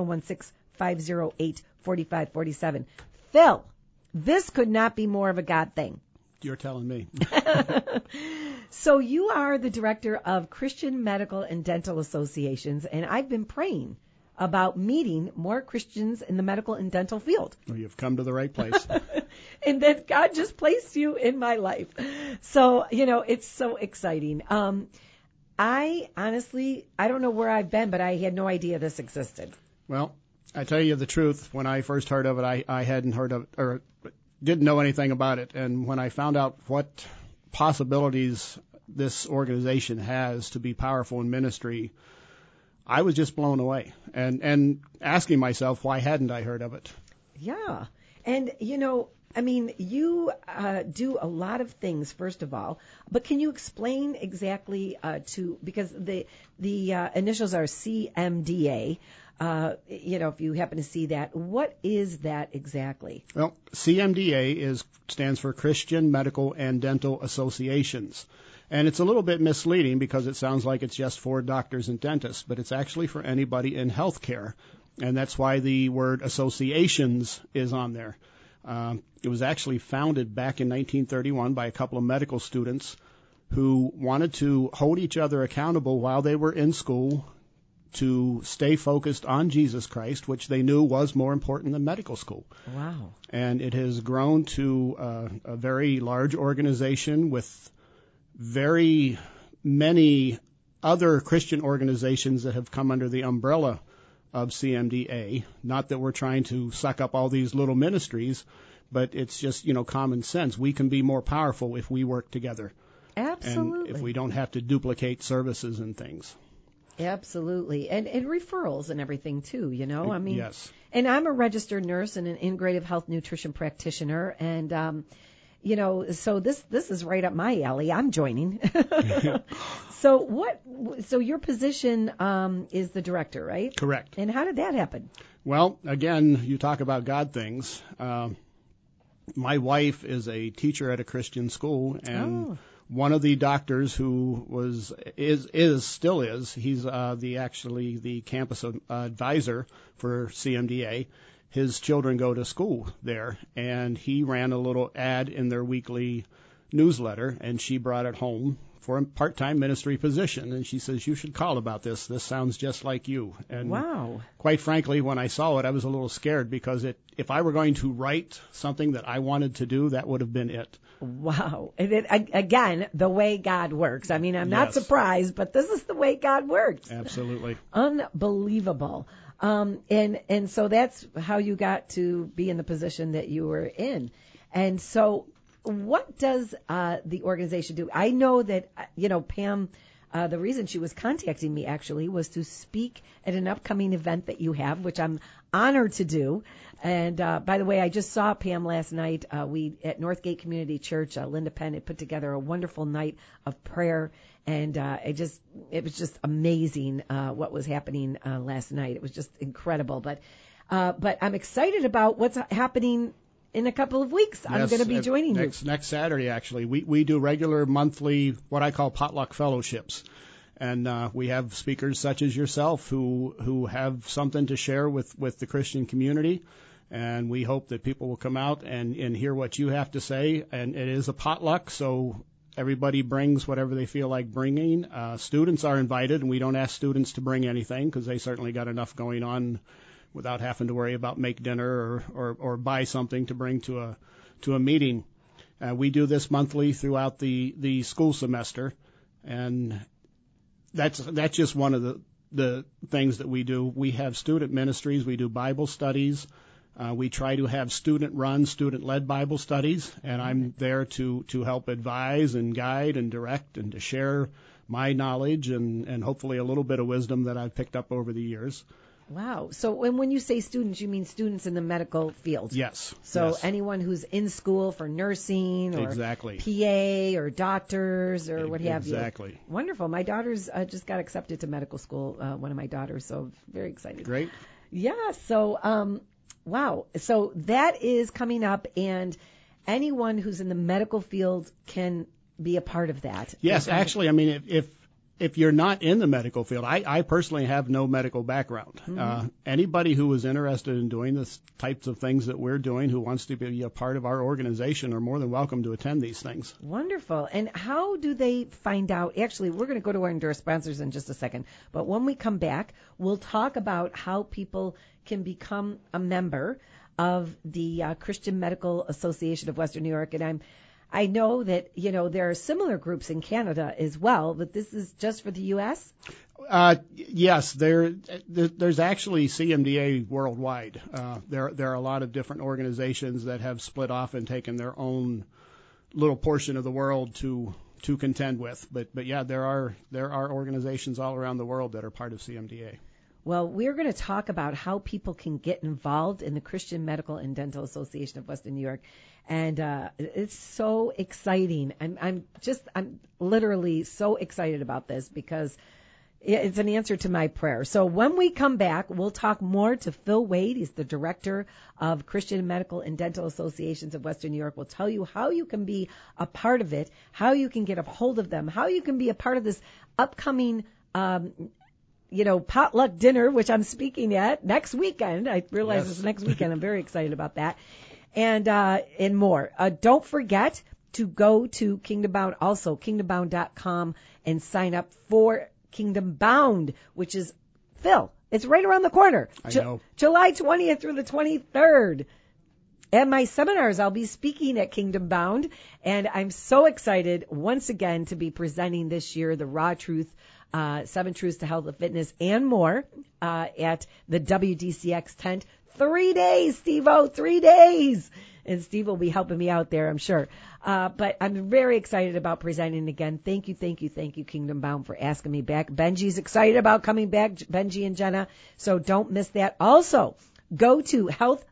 716-508-4547. Phil, this could not be more of a God thing. You're telling me. So you are the director of Christian Medical and Dental Associations, and I've been praying about meeting more Christians in the medical and dental field. Well, you've come to the right place. And that God just placed you in my life. So, it's so exciting. I honestly don't know where I've been, but I had no idea this existed. Well, I tell you the truth, when I first heard of it, I hadn't heard of it or didn't know anything about it. And when I found out what possibilities this organization has to be powerful in ministry, I was just blown away and asking myself, why hadn't I heard of it? Yeah. And, you know, I mean, you do a lot of things, first of all, but can you explain exactly because the initials are CMDA, you know, if you happen to see that, what is that exactly? Well, CMDA stands for Christian Medical and Dental Associations. And it's a little bit misleading because it sounds like it's just for doctors and dentists, but it's actually for anybody in healthcare. And that's why the word associations is on there. It was actually founded back in 1931 by a couple of medical students who wanted to hold each other accountable while they were in school to stay focused on Jesus Christ, which they knew was more important than medical school. Wow. And it has grown to a very large organization with very many other Christian organizations that have come under the umbrella of CMDA. Not that we're trying to suck up all these little ministries, but it's just, you know, common sense. We can be more powerful if we work together. Absolutely. And if we don't have to duplicate services and things. Absolutely. And referrals and everything, too, you know? I mean, yes. And I'm a registered nurse and an integrative health nutrition practitioner. And, you know, so this is right up my alley. I'm joining. So your position is the director, right? Correct. And how did that happen? Well, again, you talk about God things. My wife is a teacher at a Christian school, and one of the doctors who still is, he's the campus advisor for CMDA. His children go to school there, and he ran a little ad in their weekly newsletter, and she brought it home for a part-time ministry position. And she says, you should call about this. This sounds just like you. And wow. Quite frankly, when I saw it, I was a little scared because if I were going to write something that I wanted to do, that would have been it. Wow. And again, the way God works. I mean, I'm not surprised, but this is the way God works. Absolutely. Unbelievable. And so that's how you got to be in the position that you were in. And so what does the organization do? I know that, you know, Pam, the reason she was contacting me actually was to speak at an upcoming event that you have, which I'm honored to do. And by the way, I just saw Pam last night. We at Northgate Community Church, Linda Penn had put together a wonderful night of prayer. And it was just amazing what was happening last night. It was just incredible. But I'm excited about what's happening in a couple of weeks. Yes, I'm going to be joining you. Next Saturday, actually. We do regular monthly, what I call potluck fellowships. And we have speakers such as yourself who have something to share with the Christian community. And we hope that people will come out and hear what you have to say. And it is a potluck, so everybody brings whatever they feel like bringing. Students are invited, and we don't ask students to bring anything because they certainly got enough going on without having to worry about make dinner or buy something to bring to a meeting. We do this monthly throughout the school semester, and that's just one of the things that we do. We have student ministries. We do Bible studies. We try to have student-led Bible studies, and I'm there to help advise and guide and direct and to share my knowledge and hopefully a little bit of wisdom that I've picked up over the years. Wow. So when you say students, you mean students in the medical field? Yes. So yes. Anyone who's in school for nursing or exactly. PA or doctors or what have you. Exactly. Wonderful. My daughter's just got accepted to medical school, one of my daughters, so very excited. Great. Yeah. So, wow. So that is coming up, and anyone who's in the medical field can be a part of that. Yes, actually, I mean, if you're not in the medical field, I personally have no medical background. Mm-hmm. Anybody who is interested in doing the types of things that we're doing, who wants to be a part of our organization, are more than welcome to attend these things. Wonderful. And how do they find out? Actually, we're going to go to our endorsed sponsors in just a second. But when we come back, we'll talk about how people can become a member of the Christian Medical Association of Western New York. And I know that, there are similar groups in Canada as well, but this is just for the U.S.? Yes, there's actually CMDA worldwide. There are a lot of different organizations that have split off and taken their own little portion of the world to contend with. But yeah, there are organizations all around the world that are part of CMDA. Well, we're going to talk about how people can get involved in the Christian Medical and Dental Association of Western New York. And it's so exciting. I'm literally so excited about this because it's an answer to my prayer. So when we come back, we'll talk more to Phil Wade. He's the director of Christian Medical and Dental Associations of Western New York. We'll tell you how you can be a part of it, how you can get a hold of them, how you can be a part of this upcoming potluck dinner, which I'm speaking at next weekend. I realize It's next weekend. I'm very excited about that. And more. Don't forget to go to Kingdom Bound, also kingdombound.com, and sign up for Kingdom Bound, which is, Phil, it's right around the corner. I know. July 20th through the 23rd. At my seminars, I'll be speaking at Kingdom Bound, and I'm so excited once again to be presenting this year the Raw Truth, 7 Truths to Health and Fitness, and more at the WDCX tent. 3 days, Steve-O, 3 days. And Steve will be helping me out there, I'm sure. But I'm very excited about presenting again. Thank you, Kingdom Bound, for asking me back. Benji's excited about coming back, Benji and Jenna, so don't miss that. Also, go to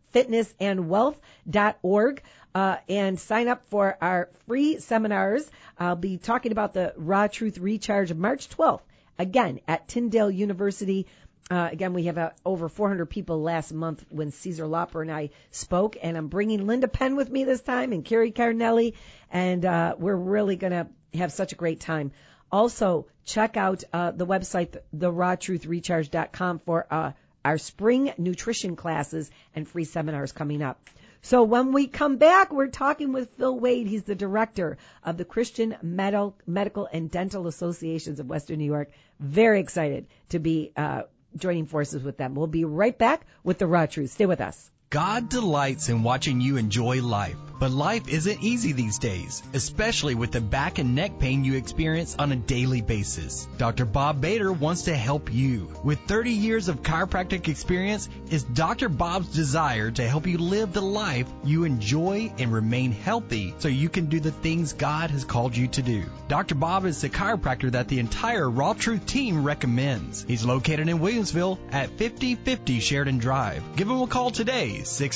healthfitnessandwealth.org and sign up for our free seminars. I'll be talking about the Raw Truth Recharge March 12th, again, at Tyndale University. Again, we have over 400 people last month when Caesar Lauper and I spoke, and I'm bringing Linda Penn with me this time and Carrie Cardinelli, and we're really going to have such a great time. Also, check out the website, therawtruthrecharge.com, for our spring nutrition classes and free seminars coming up. So when we come back, we're talking with Phil Wade. He's the director of the Christian Medical and Dental Associations of Western New York. Very excited to be joining forces with them. We'll be right back with the Raw Truth. Stay with us. God delights in watching you enjoy life, but life isn't easy these days, especially with the back and neck pain you experience on a daily basis. Dr. Bob Bader wants to help you. With 30 years of chiropractic experience, it's Dr. Bob's desire to help you live the life you enjoy and remain healthy so you can do the things God has called you to do. Dr. Bob is the chiropractor that the entire Raw Truth team recommends. He's located in Williamsville at 5050 Sheridan Drive. Give him a call today,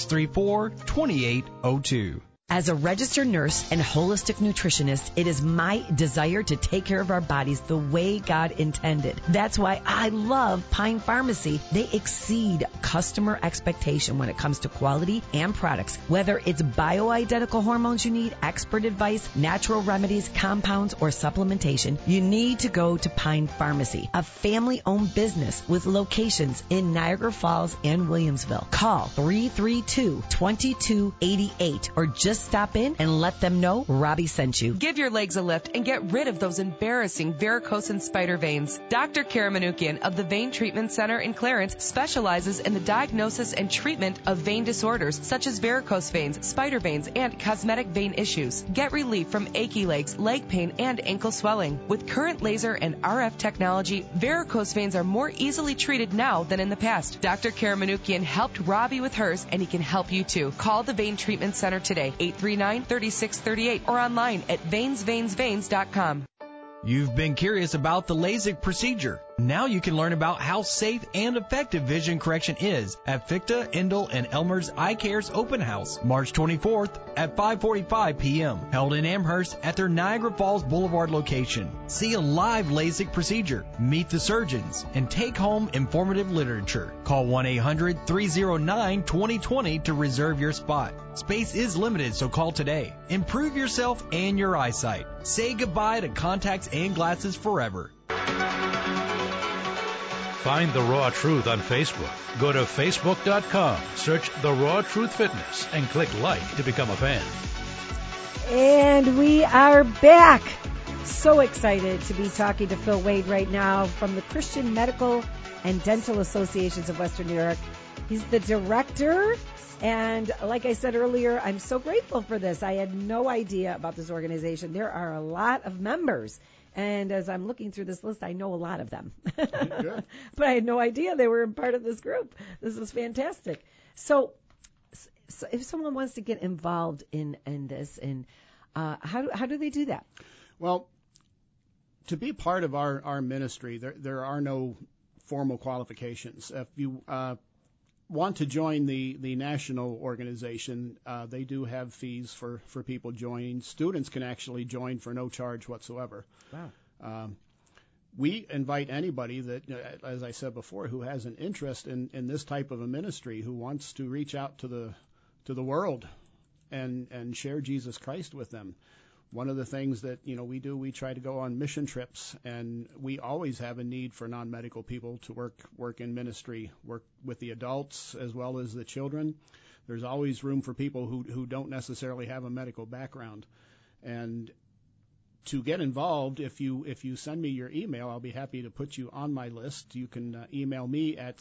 634-2802. As a registered nurse and holistic nutritionist, it is my desire to take care of our bodies the way God intended. That's why I love Pine Pharmacy. They exceed customer expectation when it comes to quality and products. Whether it's bioidentical hormones you need, expert advice, natural remedies, compounds, or supplementation, you need to go to Pine Pharmacy, a family-owned business with locations in Niagara Falls and Williamsville. Call 332-2288 or just stop in and let them know Robbie sent you. Give your legs a lift and get rid of those embarrassing varicose and spider veins. Dr. Kara Manoukian of the Vein Treatment Center in Clarence specializes in the diagnosis and treatment of vein disorders such as varicose veins, spider veins, and cosmetic vein issues. Get relief from achy legs, leg pain, and ankle swelling. With current laser and RF technology, varicose veins are more easily treated now than in the past. Dr. Kara Manoukian helped Robbie with hers, and he can help you too. Call the Vein Treatment Center today, 839-3638, or online at veinsveins.com. You've been curious about the LASIK procedure. Now you can learn about how safe and effective vision correction is at Fichte, Endel, and Elmer's Eye Care's open house, March 24th at 5:45 p.m., held in Amherst at their Niagara Falls Boulevard location. See a live LASIK procedure, meet the surgeons, and take home informative literature. Call 1-800-309-2020 to reserve your spot. Space is limited, so call today. Improve yourself and your eyesight. Say goodbye to contacts and glasses forever. Find The Raw Truth on Facebook. Go to Facebook.com, search The Raw Truth Fitness, and click like to become a fan. And we are back. So excited to be talking to Phil Wade right now from the Christian Medical and Dental Associations of Western New York. He's the director. And like I said earlier, I'm so grateful for this. I had no idea about this organization. There are a lot of members. And as I'm looking through this list, I know a lot of them. Good. But I had no idea they were part of this group. This is fantastic. So if someone wants to get involved in this, and how do they do that? Well, to be part of our ministry, there are no formal qualifications. If you want to join the national organization, they do have fees for people joining. Students can actually join for no charge whatsoever. Wow. We invite anybody that, as I said before, who has an interest in this type of a ministry, who wants to reach out to the world and share Jesus Christ with them. One of the things that we do, we try to go on mission trips, and we always have a need for non-medical people to work in ministry, work with the adults as well as the children. There's always room for people who don't necessarily have a medical background. And to get involved, if you send me your email, I'll be happy to put you on my list. You can email me at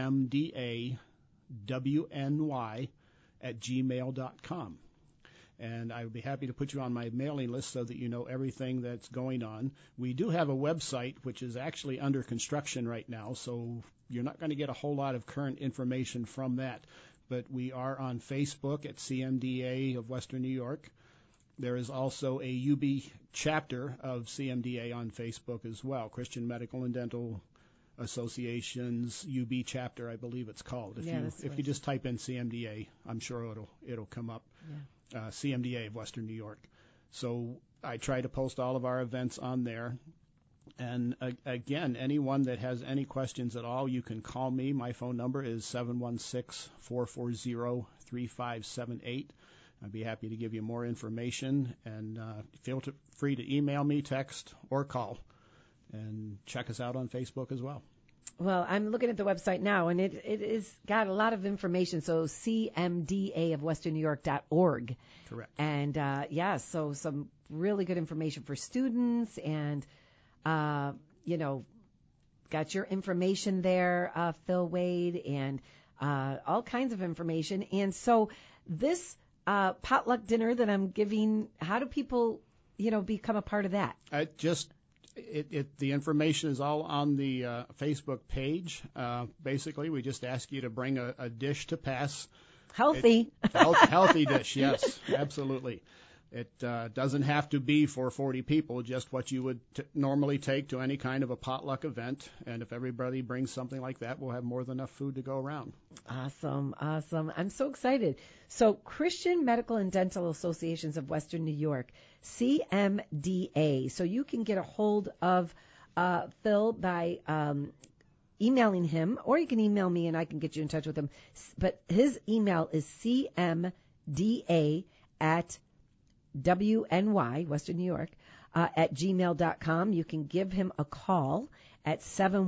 cmdawny@gmail.com. And I would be happy to put you on my mailing list so that you know everything that's going on. We do have a website, which is actually under construction right now, so you're not going to get a whole lot of current information from that. But we are on Facebook at CMDA of Western New York. There is also a UB chapter of CMDA on Facebook as well, Christian Medical and Dental Association's UB chapter, I believe it's called. If you just type in CMDA, I'm sure it'll come up. Yeah. CMDA of Western New York. So I try to post all of our events on there. And again, anyone that has any questions at all, you can call me. My phone number is 716-440-3578. I'd be happy to give you more information. And feel free to email me, text, or call. And check us out on Facebook as well. Well, I'm looking at the website now, and it is got a lot of information. So CMDA of Western New York.org. Correct. And so some really good information for students, and got your information there, Phil Wade, and all kinds of information. And so this potluck dinner that I'm giving, how do people, become a part of that? The information is all on the Facebook page. Basically, we just ask you to bring a dish to pass. Healthy. Healthy dish, yes, absolutely. It doesn't have to be for 40 people, just what you would normally take to any kind of a potluck event. And if everybody brings something like that, we'll have more than enough food to go around. Awesome. I'm so excited. So Christian Medical and Dental Associations of Western New York, CMDA. So you can get a hold of Phil by emailing him, or you can email me and I can get you in touch with him. But his email is cmda@WNY, Western New York, at gmail.com. You can give him a call at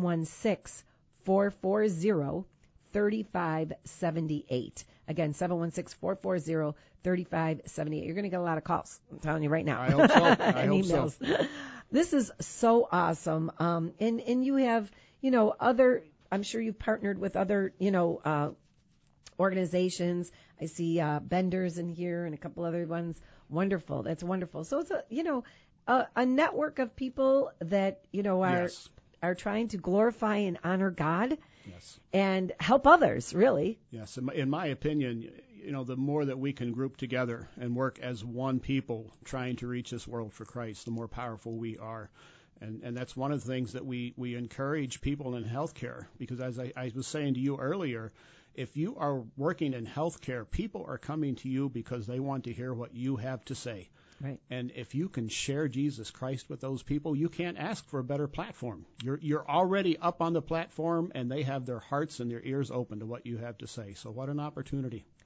716-440-3578. Again, 716-440-3578. You're going to get a lot of calls. I'm telling you right now. I hope so. And emails. So. This is so awesome. And you have, other, I'm sure you've partnered with other, organizations. I see Benders in here and a couple other ones. Wonderful. That's wonderful. So it's a network of people that, Yes. are trying to glorify and honor God. Yes. And help others, really. Yes. In my opinion, the more that we can group together and work as one people trying to reach this world for Christ, the more powerful we are. And that's one of the things that we encourage people in healthcare, because as I was saying to you earlier, if you are working in healthcare, people are coming to you because they want to hear what you have to say. Right. And if you can share Jesus Christ with those people, you can't ask for a better platform. You're already up on the platform, and they have their hearts and their ears open to what you have to say. So what an opportunity.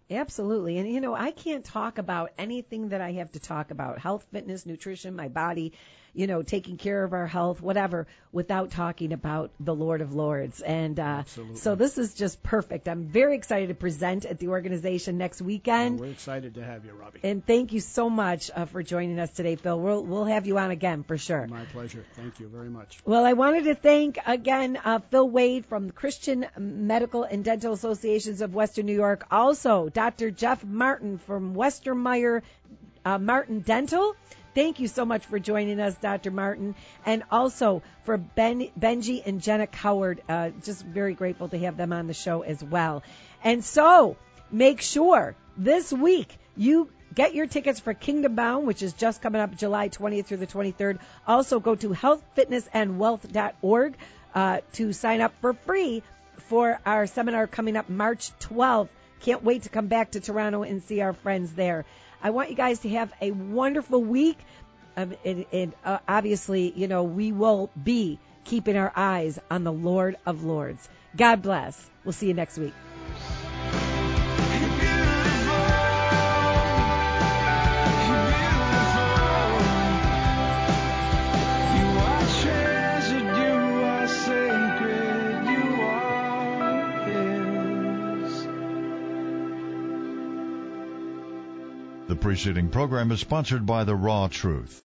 Absolutely. And, I can't talk about anything that I have to talk about, health, fitness, nutrition, my body, taking care of our health, whatever, without talking about the Lord of Lords. And so this is just perfect. I'm very excited to present at the organization next weekend. Well, we're excited to have you, Robbie. And thank you so much for joining us today, Phil. We'll have you on again for sure. My pleasure. Thank you very much. Well, I wanted to thank again Phil Wade from the Christian Medical and Dental Associations of Western New York. Also, Dr. Jeff Martin from Western Meyer Martin Dental. Thank you so much for joining us, Dr. Martin. And also for Benji and Jenna Coward. Just very grateful to have them on the show as well. And so make sure this week you get your tickets for Kingdom Bound, which is just coming up July 20th through the 23rd. Also go to healthfitnessandwealth.org to sign up for free for our seminar coming up March 12th. Can't wait to come back to Toronto and see our friends there. I want you guys to have a wonderful week. Obviously, we will be keeping our eyes on the Lord of Lords. God bless. We'll see you next week. The preceding program is sponsored by The Raw Truth.